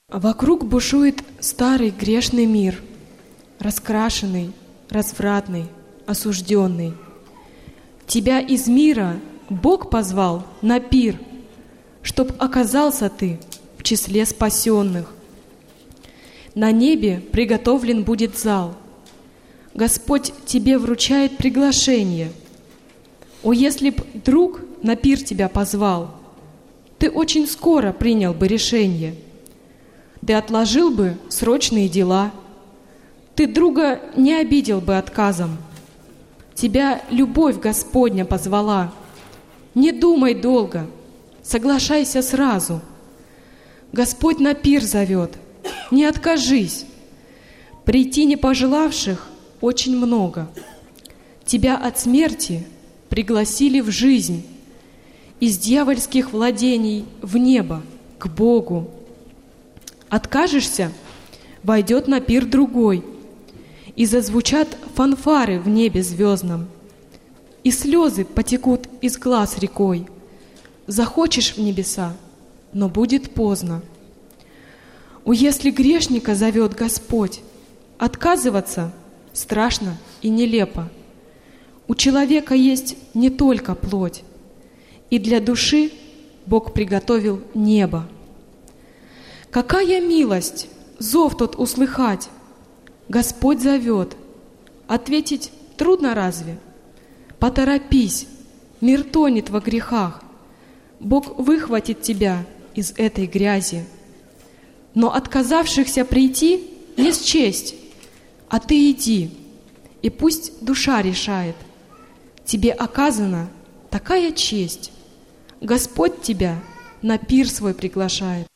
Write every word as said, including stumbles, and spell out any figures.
Вокруг бушует старый грешный мир, раскрашенный, развратный, осужденный. Тебя из мира Бог позвал на пир, чтоб оказался ты в числе спасенных. На небе приготовлен будет зал. Господь тебе вручает приглашение. О, если б друг на пир тебя позвал, ты очень скоро принял бы решение. Ты отложил бы срочные дела, ты друга не обидел бы отказом. Тебя любовь Господня позвала. Не думай долго, соглашайся сразу. Господь на пир зовет, не откажись. Прийти не пожелавших очень много. Тебя от смерти пригласили в жизнь, из дьявольских владений в небо, к Богу. Откажешься, войдет на пир другой, и зазвучат фанфары в небе звездном, и слезы потекут из глаз рекой. Захочешь в небеса, но будет поздно. О, если грешника зовет Господь, отказываться страшно и нелепо. У человека есть не только плоть, и для души Бог приготовил небо. Какая милость, зов тот услыхать! Господь зовет. Ответить трудно разве? Поторопись, мир тонет во грехах. Бог выхватит тебя из этой грязи. Но отказавшихся прийти не счесть, а ты иди, и пусть душа решает. Тебе оказана такая честь. Господь тебя на пир свой приглашает.